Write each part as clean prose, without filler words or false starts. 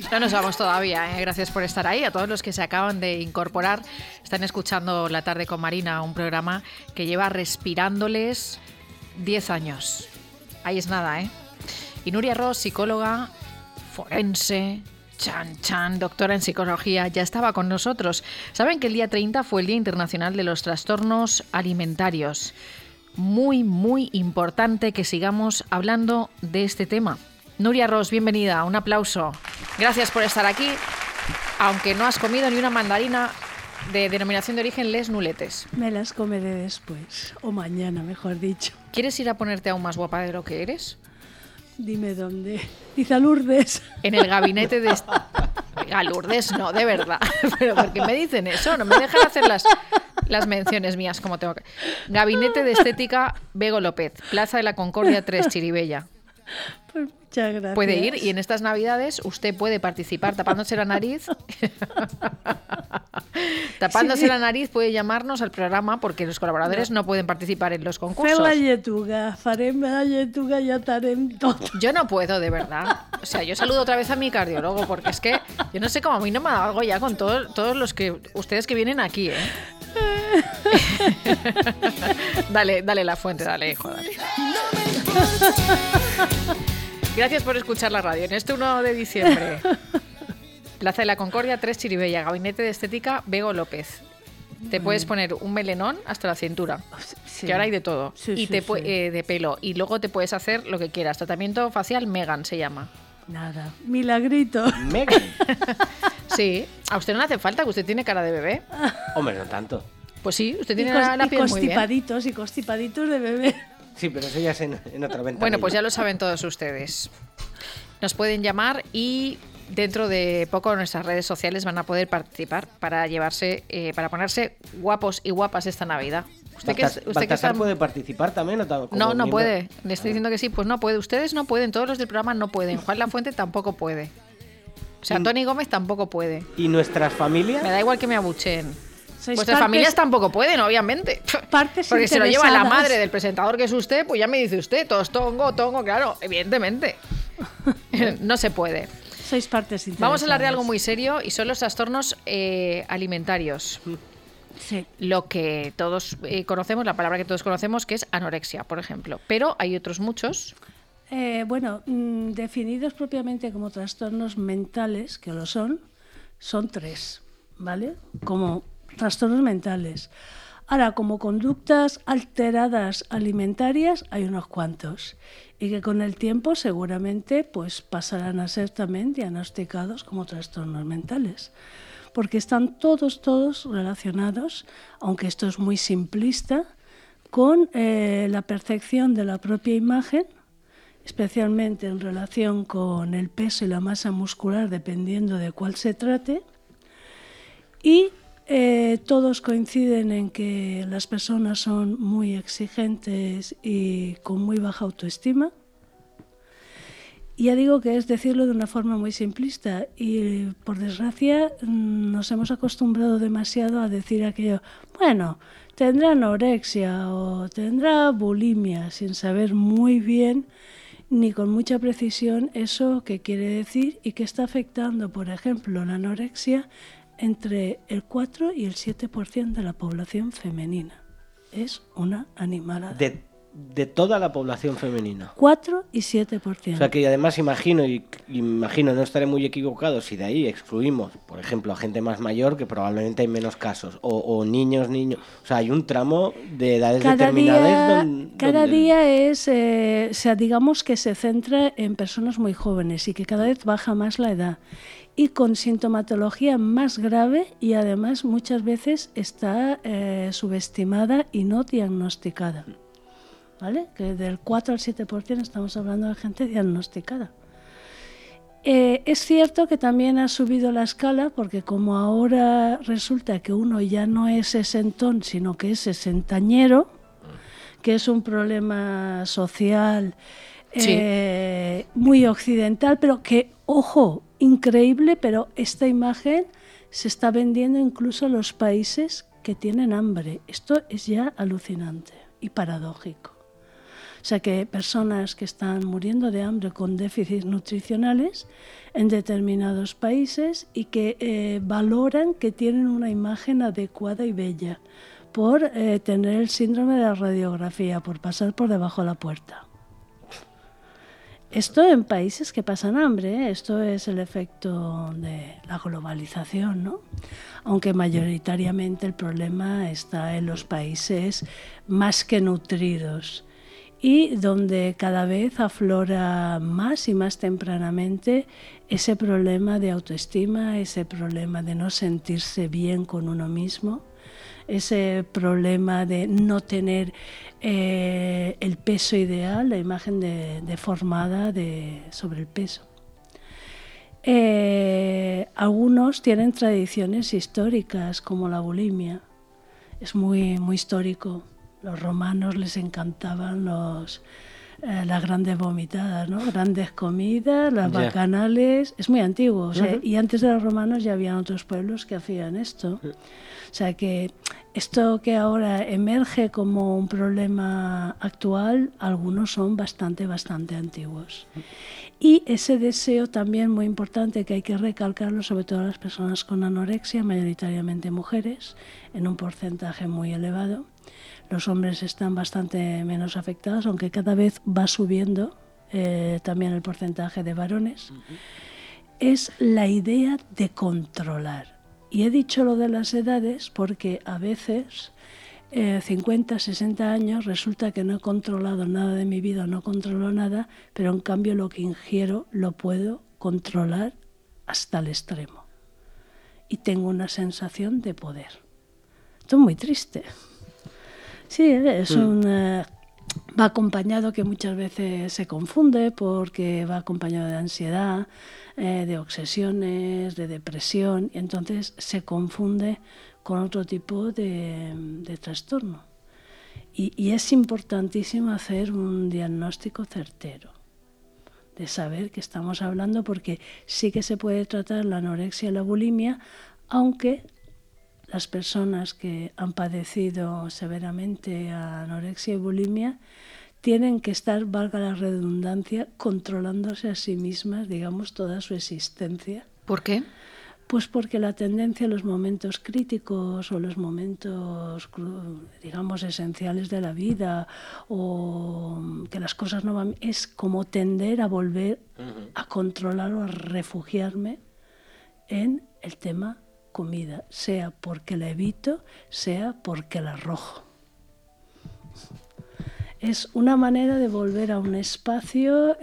No nos vamos todavía, ¿eh? Gracias por estar ahí. A todos los que se acaban de incorporar, están escuchando La Tarde con Marina, un programa que lleva respirándoles 10 años. Ahí es nada, ¿eh? Y Nuria Ros, psicóloga, forense, doctora en psicología, ya estaba con nosotros. Saben que el día 30 fue el Día Internacional de los Trastornos Alimentarios. Muy, muy importante que sigamos hablando de este tema. Nuria Ros, bienvenida, un aplauso. Gracias por estar aquí, aunque no has comido ni una mandarina de denominación de origen Les Nuletes. Me las comeré después, o mañana, mejor dicho. ¿Quieres ir a ponerte aún más guapa de lo que eres? Dime dónde. Dice a Lourdes. En el gabinete de... A Lourdes no, de verdad. Pero ¿por qué me dicen eso? No me dejan hacer las menciones mías como tengo que... Gabinete de Estética Bego López, Plaza de la Concordia 3, Chirivella. Pues muchas gracias. Puede ir y en estas Navidades usted puede participar tapándose la nariz. Tapándose la nariz puede llamarnos al programa porque los colaboradores no pueden participar en los concursos. Fer la lletuga, farem la lletuga y atarem todo. Yo no puedo, de verdad. O sea, yo saludo otra vez a mi cardiólogo porque es que yo no sé cómo a mí no me ha dado algo ya con todos los que ustedes que vienen aquí, ¿eh? Dale la fuente, dale, hijo, dale. Gracias por escuchar la radio. En este 1 de diciembre, Plaza de la Concordia 3, Chirivella, Gabinete de Estética Bego López. Te puedes poner un melenón hasta la cintura, sí, que ahora hay de todo, y de pelo. Y luego te puedes hacer lo que quieras. Tratamiento facial Megan se llama. Nada, milagrito. Megan. Sí, a usted no le hace falta, que usted tiene cara de bebé. Hombre, no tanto. Pues sí, usted tiene la piel muy bien. Y constipaditos de bebé. Sí, pero eso ya es en otra ventana. Bueno, pues ya lo saben todos ustedes. Nos pueden llamar y dentro de poco en nuestras redes sociales van a poder participar para para ponerse guapos y guapas esta Navidad. ¿Baltasar puede participar también? No puede. Le estoy diciendo que sí, pues no puede. Ustedes no pueden, todos los del programa no pueden. Juan Lafuente tampoco puede. O sea, Tony Gómez tampoco puede. ¿Y nuestras familias? Me da igual que me abucheen. Vuestras familias tampoco pueden, obviamente. Porque se lo lleva la madre del presentador que es usted, pues ya me dice usted, todos tongo, claro, evidentemente. No se puede. Sois partes interesadas. Vamos a hablar de algo muy serio y son los trastornos alimentarios. Sí. Lo que todos conocemos, la palabra que todos conocemos, que es anorexia, por ejemplo. Pero hay otros muchos. Definidos propiamente como trastornos mentales, que lo son 3, ¿vale? Como trastornos mentales. Ahora, como conductas alteradas alimentarias, hay unos cuantos. Y que con el tiempo seguramente pues pasarán a ser también diagnosticados como trastornos mentales. Porque están todos relacionados, aunque esto es muy simplista, con la percepción de la propia imagen, especialmente en relación con el peso y la masa muscular, dependiendo de cuál se trate. Y todos coinciden en que las personas son muy exigentes y con muy baja autoestima. Y ya digo que es decirlo de una forma muy simplista y por desgracia nos hemos acostumbrado demasiado a decir aquello, bueno, tendrá anorexia o tendrá bulimia, sin saber muy bien ni con mucha precisión eso qué quiere decir y que está afectando, por ejemplo, la anorexia entre el 4 y el 7% de la población femenina. Es una animalada. De toda la población femenina. 4 y 7%. O sea que además imagino, no estaré muy equivocado, si de ahí excluimos, por ejemplo, a gente más mayor, que probablemente hay menos casos, o niños. O sea, hay un tramo de edades determinadas. Cada día es, digamos que se centra en personas muy jóvenes y que cada vez baja más la edad. Y con sintomatología más grave y además muchas veces está subestimada y no diagnosticada. ¿Vale? Que del 4 al 7% estamos hablando de gente diagnosticada. Es cierto que también ha subido la escala porque como ahora resulta que uno ya no es sesentón sino que es sesentañero, que es un problema social muy occidental, pero que, ojo, increíble, pero esta imagen se está vendiendo incluso en los países que tienen hambre. Esto es ya alucinante y paradójico. O sea que personas que están muriendo de hambre con déficits nutricionales en determinados países y que valoran que tienen una imagen adecuada y bella por tener el síndrome de la radiografía, por pasar por debajo de la puerta. Esto en países que pasan hambre, esto es el efecto de la globalización, ¿no? Aunque mayoritariamente el problema está en los países más que nutridos y donde cada vez aflora más y más tempranamente ese problema de autoestima, ese problema de no sentirse bien con uno mismo, ese problema de no tener el peso ideal, la imagen deformada sobre el peso. Algunos tienen tradiciones históricas como la bulimia, es muy, muy histórico. Los romanos les encantaban las grandes vomitadas, ¿no? Grandes comidas, las bacanales, es muy antiguo. O sea, y antes de los romanos ya habían otros pueblos que hacían esto. O sea que esto que ahora emerge como un problema actual, algunos son bastante antiguos. Y ese deseo también muy importante que hay que recalcarlo, sobre todo a las personas con anorexia, mayoritariamente mujeres, en un porcentaje muy elevado. Los hombres están bastante menos afectados, aunque cada vez va subiendo también el porcentaje de varones. Es la idea de controlar. Y he dicho lo de las edades porque a veces, 50, 60 años, resulta que no he controlado nada de mi vida, no controlo nada, pero en cambio lo que ingiero lo puedo controlar hasta el extremo. Y tengo una sensación de poder. Esto es muy triste. Sí, es va acompañado, que muchas veces se confunde porque va acompañado de ansiedad, de obsesiones, de depresión, y entonces se confunde con otro tipo de trastorno. Y es importantísimo hacer un diagnóstico certero, de saber qué estamos hablando, porque sí que se puede tratar la anorexia y la bulimia, aunque las personas que han padecido severamente anorexia y bulimia tienen que estar, valga la redundancia, controlándose a sí mismas, digamos, toda su existencia. ¿Por qué? Pues porque la tendencia en los momentos críticos o los momentos, digamos, esenciales de la vida, o que las cosas no van, es como tender a volver a controlar o a refugiarme en el tema comida, sea porque la evito, sea porque la arrojo. Es una manera de volver a un espacio,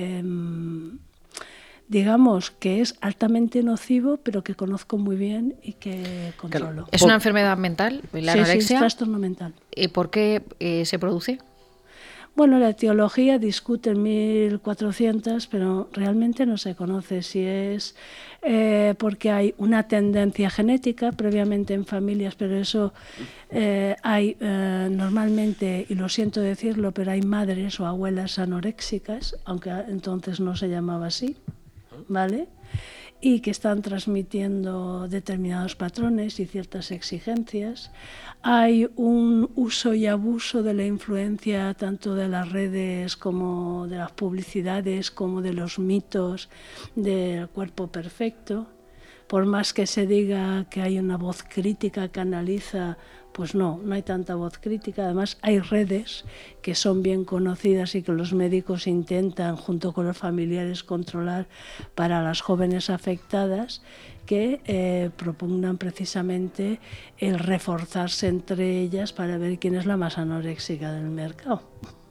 digamos, que es altamente nocivo, pero que conozco muy bien y que controlo. ¿Es una enfermedad mental, la anorexia? Sí, es trastorno mental. ¿Y por qué se produce? Bueno, la etiología discute en 1400, pero realmente no se conoce si es porque hay una tendencia genética previamente en familias, pero eso hay normalmente, y lo siento decirlo, pero hay madres o abuelas anoréxicas, aunque entonces no se llamaba así, ¿vale? Y que están transmitiendo determinados patrones y ciertas exigencias. Hay un uso y abuso de la influencia tanto de las redes como de las publicidades, como de los mitos del cuerpo perfecto. Por más que se diga que hay una voz crítica que analiza, pues no hay tanta voz crítica. Además, hay redes que son bien conocidas y que los médicos intentan, junto con los familiares, controlar para las jóvenes afectadas, que propugnan precisamente el reforzarse entre ellas para ver quién es la más anoréxica del mercado.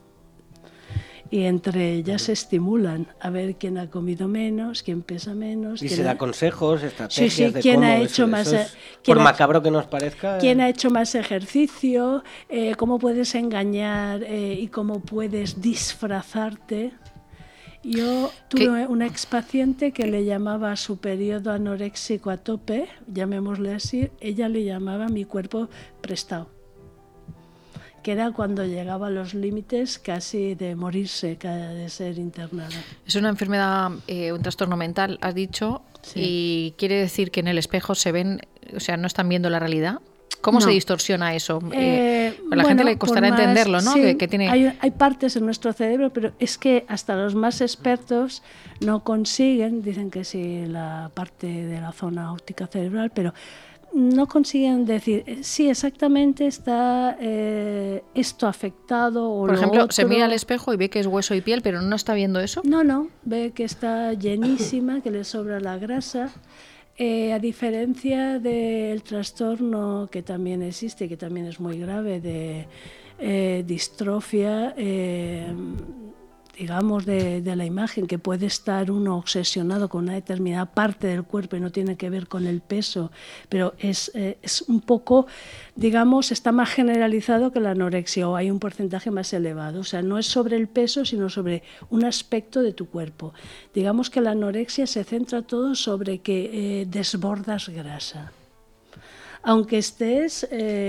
Y entre ellas se estimulan a ver quién ha comido menos, quién pesa menos. Y se da consejos, estrategias de quién cómo ha hecho más, por macabro que nos parezca. Quién ha hecho más ejercicio, cómo puedes engañar y cómo puedes disfrazarte. Yo tuve una expaciente que le llamaba a su periodo anoréxico a tope, llamémosle así, ella le llamaba mi cuerpo prestado, que era cuando llegaba a los límites casi de morirse, de ser internada. Es una enfermedad, un trastorno mental, has dicho, sí. Y quiere decir que en el espejo se ven, o sea, no están viendo la realidad. ¿Cómo No. se distorsiona eso? A la Bueno, gente le costará por más- entenderlo, ¿no? sí, Que tiene... hay partes en nuestro cerebro, pero es que hasta los más expertos no consiguen, dicen que sí, la parte de la zona óptica cerebral, pero no consiguen decir, sí, exactamente está esto afectado o Por lo ejemplo, se otro. mira al espejo y ve que es hueso y piel, pero no está viendo eso. No, ve que está llenísima, que le sobra la grasa. A diferencia del trastorno que también existe, que también es muy grave, de distrofia, digamos, de la imagen, que puede estar uno obsesionado con una determinada parte del cuerpo y no tiene que ver con el peso, pero es un poco, digamos, está más generalizado que la anorexia, o hay un porcentaje más elevado. O sea, no es sobre el peso, sino sobre un aspecto de tu cuerpo. Digamos que la anorexia se centra todo sobre que desbordas grasa. Aunque estés,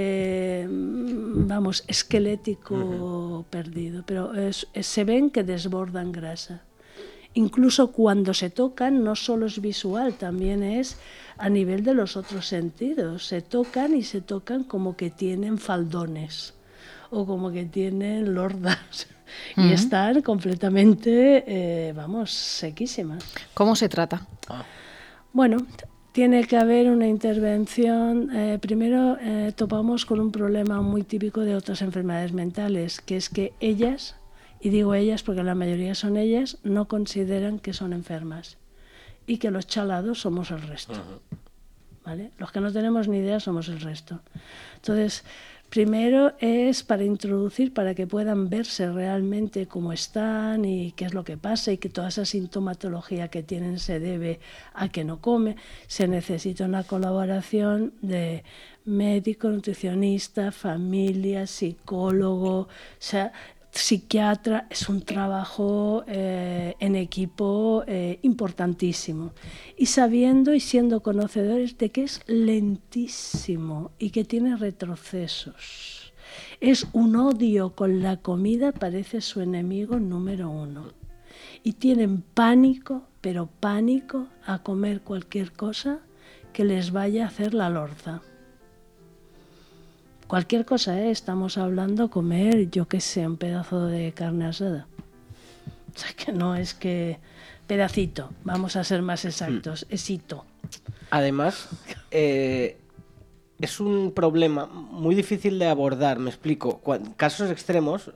vamos, esquelético perdido, pero se ven que desbordan grasa. Incluso cuando se tocan, no solo es visual, también es a nivel de los otros sentidos. Se tocan y se tocan como que tienen faldones o como que tienen lordas. Y están completamente, vamos, sequísimas. ¿Cómo se trata? Bueno, tiene que haber una intervención. Primero topamos con un problema muy típico de otras enfermedades mentales, que es que ellas, y digo ellas porque la mayoría son ellas, no consideran que son enfermas y que los chalados somos el resto. ¿Vale? Los que no tenemos ni idea somos el resto. Entonces, primero es para introducir, para que puedan verse realmente cómo están y qué es lo que pasa, y que toda esa sintomatología que tienen se debe a que no come. Se necesita una colaboración de médico, nutricionista, familia, psicólogo, o sea, psiquiatra. Es un trabajo en equipo importantísimo, y sabiendo y siendo conocedores de que es lentísimo y que tiene retrocesos. Es un odio con la comida, parece su enemigo número uno, y tienen pánico, pero pánico a comer cualquier cosa que les vaya a hacer la lorza. Cualquier cosa, estamos hablando comer, yo qué sé, un pedazo de carne asada. O sea, que no es que pedacito, vamos a ser más exactos, es hito. Además, es un problema muy difícil de abordar, me explico. Casos extremos,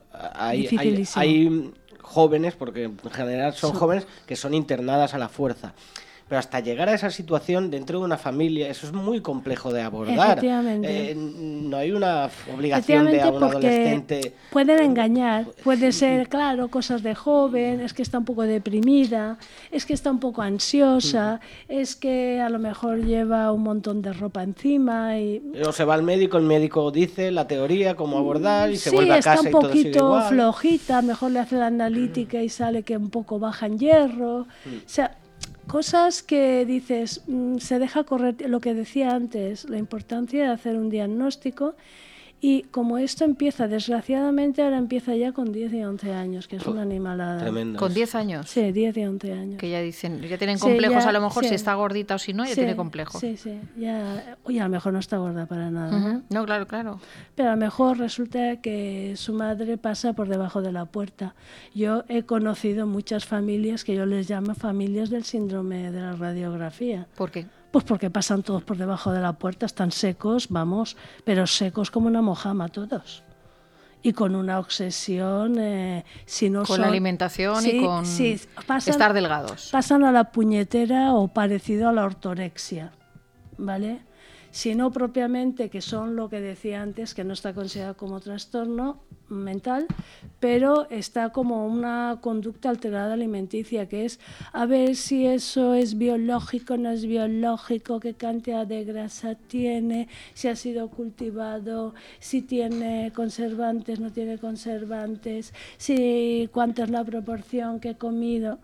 hay jóvenes, porque en general son jóvenes, que son internadas a la fuerza. Pero hasta llegar a esa situación dentro de una familia, eso es muy complejo de abordar. Efectivamente. No hay una obligación de a un adolescente. Pueden engañar, puede ser, claro, cosas de joven, es que está un poco deprimida, es que está un poco ansiosa, es que a lo mejor lleva un montón de ropa encima. O se va al médico, el médico dice la teoría, cómo abordar, y se vuelve a casa y todo sigue igual. Sí, está un poquito flojita, mejor le hace la analítica y sale que un poco baja en hierro. O sea, cosas que dices, se deja correr, lo que decía antes, la importancia de hacer un diagnóstico. Y como esto empieza, desgraciadamente, ahora empieza ya con 10 y 11 años, que es una animalada. Tremendo. ¿Con 10 años? Sí, 10 y 11 años. Que ya dicen, ya tienen complejos, ya, a lo mejor, si está gordita o si no, ya tiene complejos. Sí, ya, oye, a lo mejor no está gorda para nada. No, claro. Pero a lo mejor resulta que su madre pasa por debajo de la puerta. Yo he conocido muchas familias que yo les llamo familias del síndrome de la radiografía. ¿Por qué? Pues porque pasan todos por debajo de la puerta, están secos, vamos, pero secos como una mojama todos. Y con una obsesión, si no con la alimentación y con estar delgados. Pasan a la puñetera o parecido a la ortorexia, ¿vale? Si no propiamente, que son lo que decía antes, que no está considerado como trastorno mental, pero está como una conducta alterada alimenticia, que es a ver si eso es biológico, no es biológico, qué cantidad de grasa tiene, si ha sido cultivado, si tiene conservantes, no tiene conservantes, si cuánto es la proporción que he comido.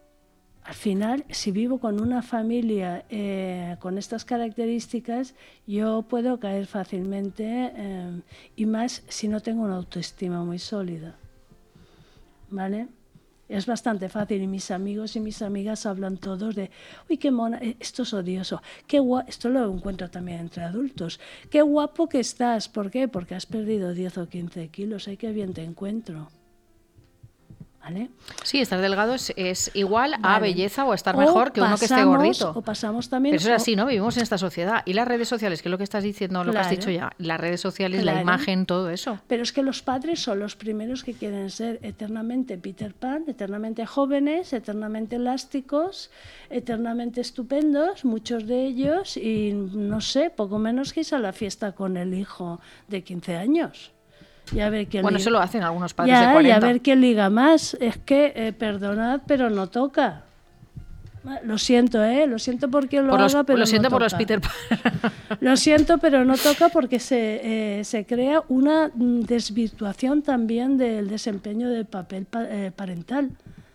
Al final, si vivo con una familia con estas características, yo puedo caer fácilmente, y más si no tengo una autoestima muy sólida, ¿vale? Es bastante fácil y mis amigos y mis amigas hablan todos de, uy, qué mona, esto es odioso, esto lo encuentro también entre adultos, qué guapo que estás, ¿por qué? Porque has perdido 10 o 15 kilos, qué bien te encuentro. ¿Vale? Sí, estar delgado es igual a Vale. belleza o estar mejor que uno que esté gordito. O pasamos también... Pero eso es así, ¿no? Vivimos en esta sociedad. Y las redes sociales, que es lo que estás diciendo, lo que has dicho ya. Las redes sociales, la imagen, todo eso. Pero es que los padres son los primeros que quieren ser eternamente Peter Pan, eternamente jóvenes, eternamente elásticos, eternamente estupendos, muchos de ellos, y no sé, poco menos que irse a la fiesta con el hijo de 15 años. Y a ver bueno, eso lo hacen algunos padres de 40. Y a ver quién liga más. Es que, perdonad, pero no toca. Lo siento, lo siento por quien lo haga, pero lo siento no por toca. los Peter Pan. Lo siento, pero no toca porque se crea una desvirtuación también del desempeño del papel parental.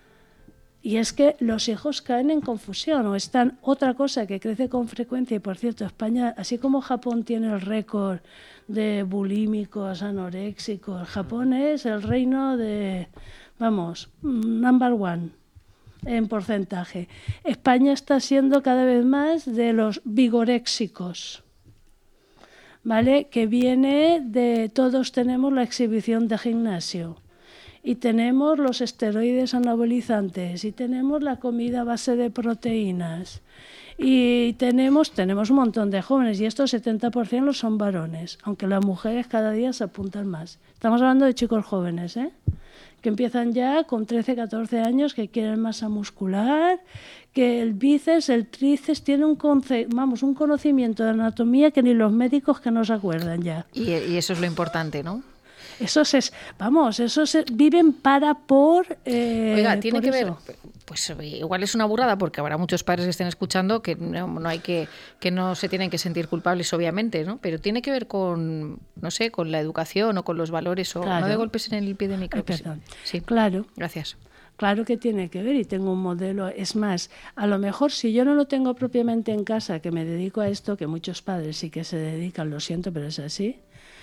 Y es que los hijos caen en confusión o están otra cosa que crece con frecuencia. Y por cierto, España, así como Japón tiene el récord de bulímicos, anoréxicos, Japón es el reino de, vamos, number one en porcentaje. España está siendo cada vez más de los vigoréxicos, ¿vale? Que viene de todos tenemos la exhibición de gimnasio. Y tenemos los esteroides anabolizantes, y tenemos la comida a base de proteínas, y tenemos un montón de jóvenes, y estos 70% los son varones, aunque las mujeres cada día se apuntan más. Estamos hablando de chicos jóvenes, que empiezan ya con 13, 14 años, que quieren masa muscular, que el bíceps, el tríceps, tiene un conocimiento de anatomía que ni los médicos que no se acuerdan ya. Y eso es lo importante, ¿no? Esos viven por... Oiga, tiene por que eso. ver, pues igual es una burrada porque habrá muchos padres que estén escuchando que no hay que no se tienen que sentir culpables, obviamente, ¿no? Pero tiene que ver con, no sé, con la educación o con los valores o Claro. no de golpes en el pie de micro. Perdón. Sí. Claro. Gracias. Claro que tiene que ver y tengo un modelo. Es más, a lo mejor si yo no lo tengo propiamente en casa, que me dedico a esto, que muchos padres sí que se dedican, lo siento, pero es así.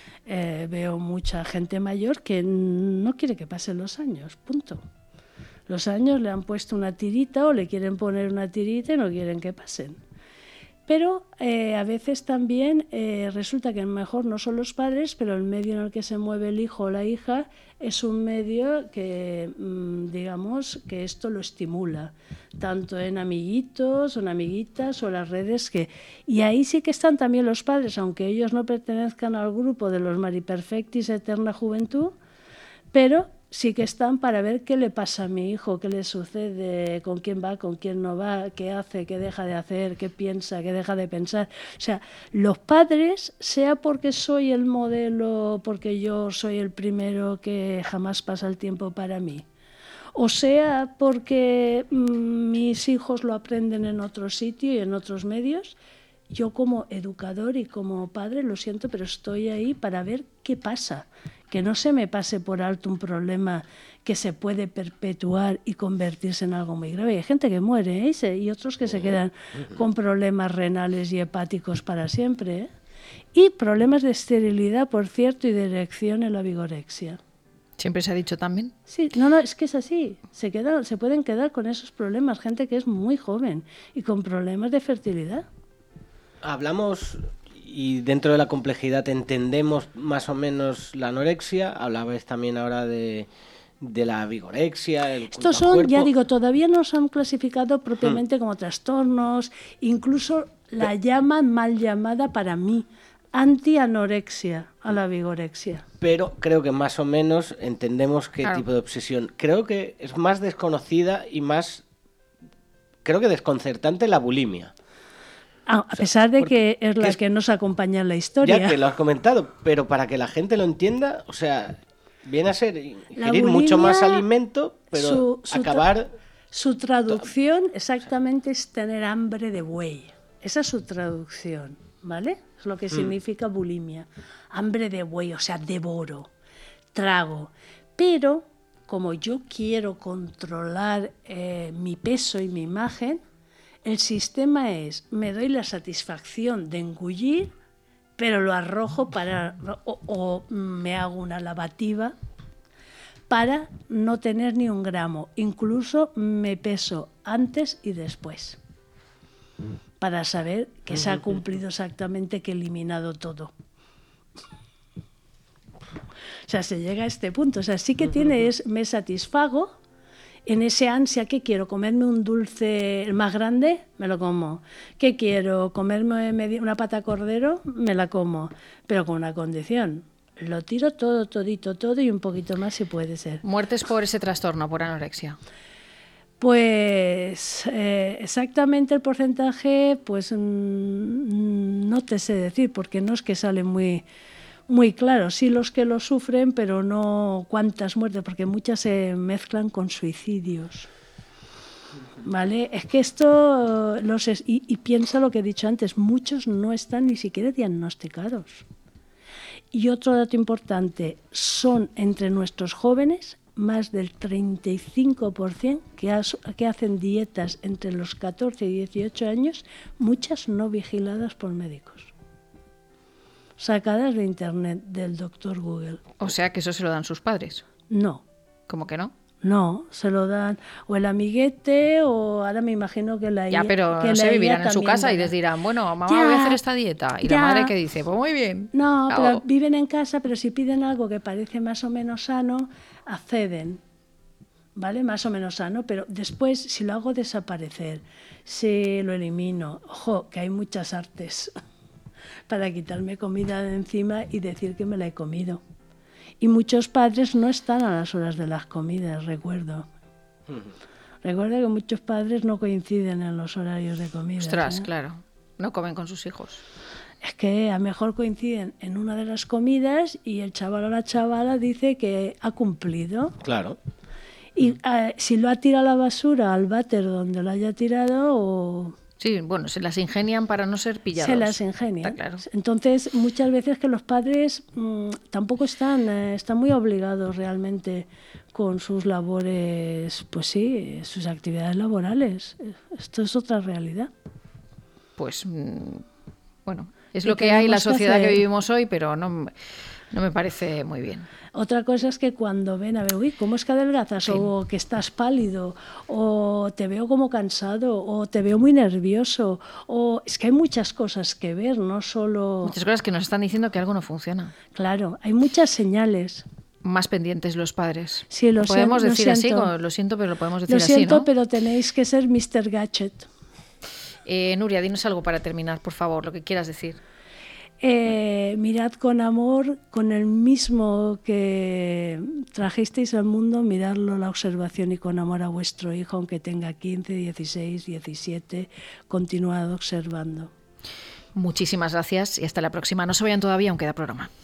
Veo mucha gente mayor que no quiere que pasen los años, punto. Los años le han puesto una tirita o le quieren poner una tirita y no quieren que pasen. Pero a veces también resulta que a lo mejor no son los padres, pero el medio en el que se mueve el hijo o la hija es un medio que, digamos, que esto lo estimula, tanto en amiguitos o en amiguitas o las redes y ahí sí que están también los padres, aunque ellos no pertenezcan al grupo de los mariperfectis eterna juventud, pero sí que están para ver qué le pasa a mi hijo, qué le sucede, con quién va, con quién no va, qué hace, qué deja de hacer, qué piensa, qué deja de pensar. O sea, los padres, sea porque soy el modelo, porque yo soy el primero que jamás pasa el tiempo para mí, o sea porque mis hijos lo aprenden en otro sitio y en otros medios, yo como educador y como padre, lo siento, pero estoy ahí para ver qué pasa. Que no se me pase por alto un problema que se puede perpetuar y convertirse en algo muy grave. Hay gente que muere y otros que se quedan con problemas renales y hepáticos para siempre. Y problemas de esterilidad, por cierto, y de erección en la vigorexia. ¿Siempre se ha dicho también? Sí, no, es que es así. Se pueden quedar con esos problemas gente que es muy joven y con problemas de fertilidad. Hablamos... Y dentro de la complejidad entendemos más o menos la anorexia. Hablabais también ahora de la vigorexia. Estos son, ya digo, todavía no se han clasificado propiamente como trastornos. Incluso la llaman mal llamada para mí antianorexia a la vigorexia. Pero creo que más o menos entendemos qué tipo de obsesión. Creo que es más desconocida y más, creo que desconcertante la bulimia. A pesar de que es la que nos acompaña en la historia. Ya que lo has comentado, pero para que la gente lo entienda, o sea, viene a ser ingerir mucho más alimento, pero acabar... Su traducción exactamente es tener hambre de buey. Esa es su traducción, ¿vale? Es lo que significa bulimia. Hambre de buey, o sea, devoro, trago. Pero como yo quiero controlar mi peso y mi imagen, el sistema es, me doy la satisfacción de engullir, pero lo arrojo o me hago una lavativa para no tener ni un gramo. Incluso me peso antes y después para saber que se ha cumplido exactamente, que he eliminado todo. O sea, se llega a este punto. O sea, sí que me satisfago en ese ansia. ¿Qué quiero? ¿Comerme un dulce el más grande? Me lo como. ¿Qué quiero? ¿Comerme una pata de cordero? Me la como. Pero con una condición. Lo tiro todo, todito, todo y un poquito más si puede ser. ¿Muertes por ese trastorno, por anorexia? Pues exactamente el porcentaje, pues no te sé decir, porque no es que sale muy claro. Sí los que lo sufren, pero no cuántas muertes, porque muchas se mezclan con suicidios. ¿Vale? Es que esto, y piensa lo que he dicho antes, muchos no están ni siquiera diagnosticados. Y otro dato importante, son entre nuestros jóvenes más del 35% que hacen dietas entre los 14 y 18 años, muchas no vigiladas por médicos, sacadas de internet, del doctor Google. O sea que eso se lo dan sus padres. No. ¿Cómo que no? No, se lo dan o el amiguete o ahora me imagino que la Ya, pero no sé, vivirán en su casa y les dirán, bueno, mamá, voy a hacer esta dieta. Y la madre que dice, pues muy bien. No, pero viven en casa, pero si piden algo que parece más o menos sano, acceden. ¿Vale? Más o menos sano, pero después si lo hago desaparecer, si lo elimino, ojo, que hay muchas artes para quitarme comida de encima y decir que me la he comido. Y muchos padres no están a las horas de las comidas, recuerdo. Recuerdo que muchos padres no coinciden en los horarios de comida. Ostras, claro, no comen con sus hijos. Es que a lo mejor coinciden en una de las comidas y el chaval o la chavala dice que ha cumplido. Claro. Y si lo ha tirado a la basura, al váter donde lo haya tirado, o... Sí, bueno, se las ingenian para no ser pillados. Se las ingenian. Está claro. Entonces, muchas veces que los padres tampoco están muy obligados realmente con sus labores, pues sí, sus actividades laborales. Esto es otra realidad. Pues, bueno, es lo que hay en la sociedad que vivimos hoy, pero no me parece muy bien. Otra cosa es que cuando ven a ver, uy, ¿cómo es que adelgazas? Sí. O que estás pálido, o te veo como cansado, o te veo muy nervioso, o es que hay muchas cosas que ver, no solo... Muchas cosas que nos están diciendo que algo no funciona. Claro, hay muchas señales. Más pendientes los padres. Sí, lo podemos siento, decir así, lo siento, pero lo podemos decir así, ¿no? Lo siento, ¿no? pero tenéis que ser Mr. Gadget. Nuria, dinos algo para terminar, por favor, lo que quieras decir. Mirad con amor, con el mismo que trajisteis al mundo, miradlo, la observación, y con amor a vuestro hijo, aunque tenga 15, 16, 17, continuad observando. Muchísimas gracias y hasta la próxima. No se vayan todavía, aún queda programa.